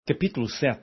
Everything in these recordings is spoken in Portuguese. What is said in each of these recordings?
Capítulo 7.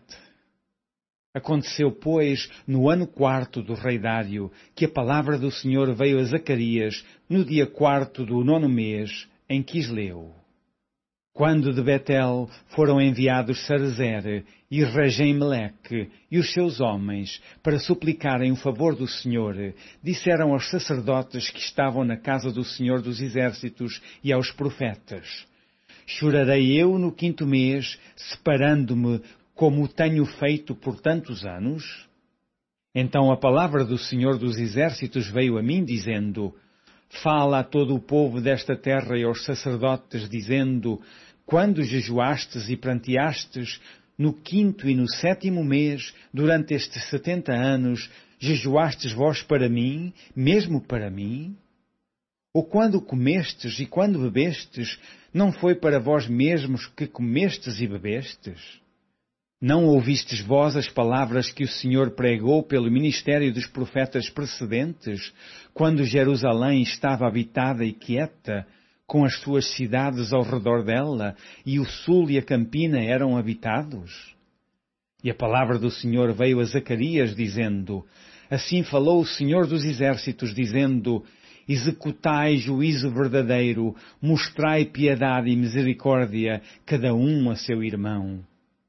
Aconteceu, pois, no ano 4º do rei Dário, que a palavra do Senhor veio a Zacarias, no dia 4º do 9º mês, em Quisleu. Quando de Betel foram enviados Sarezer e Regem-Meleque e os seus homens para suplicarem o favor do Senhor, disseram aos sacerdotes que estavam na casa do Senhor dos Exércitos e aos profetas: Chorarei eu no 5º mês, separando-me, como tenho feito por tantos anos? Então a palavra do Senhor dos Exércitos veio a mim, dizendo: Fala a todo o povo desta terra e aos sacerdotes, dizendo: Quando jejuastes e pranteastes, no 5º e no 7º mês, durante estes 70 anos, jejuastes vós para mim, mesmo para mim? Ou quando comestes e quando bebestes, não foi para vós mesmos que comestes e bebestes? Não ouvistes vós as palavras que o Senhor pregou pelo ministério dos profetas precedentes, quando Jerusalém estava habitada e quieta, com as suas cidades ao redor dela, e o sul e a campina eram habitados? E a palavra do Senhor veio a Zacarias, dizendo: Assim falou o Senhor dos Exércitos, dizendo: Executai juízo verdadeiro, mostrai piedade e misericórdia, cada um a seu irmão.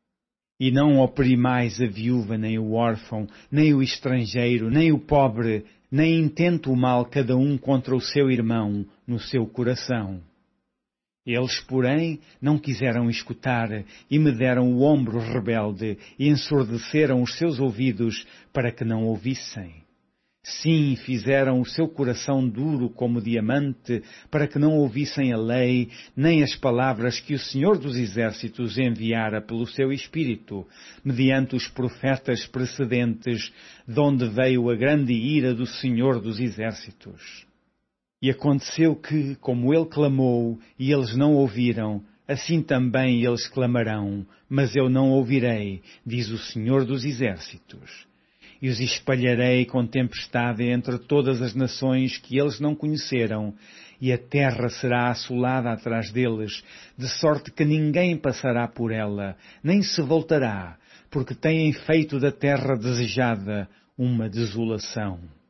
E não oprimais a viúva, nem o órfão, nem o estrangeiro, nem o pobre, nem intento o mal cada um contra o seu irmão no seu coração. Eles, porém, não quiseram escutar e me deram o ombro rebelde e ensurdeceram os seus ouvidos para que não ouvissem. Sim, fizeram o seu coração duro como diamante, para que não ouvissem a lei, nem as palavras que o Senhor dos Exércitos enviara pelo seu Espírito, mediante os profetas precedentes, donde veio a grande ira do Senhor dos Exércitos. E aconteceu que, como ele clamou, e eles não ouviram, assim também eles clamarão, mas eu não ouvirei, diz o Senhor dos Exércitos. E os espalharei com tempestade entre todas as nações que eles não conheceram, e a terra será assolada atrás deles, de sorte que ninguém passará por ela, nem se voltará, porque têm feito da terra desejada uma desolação.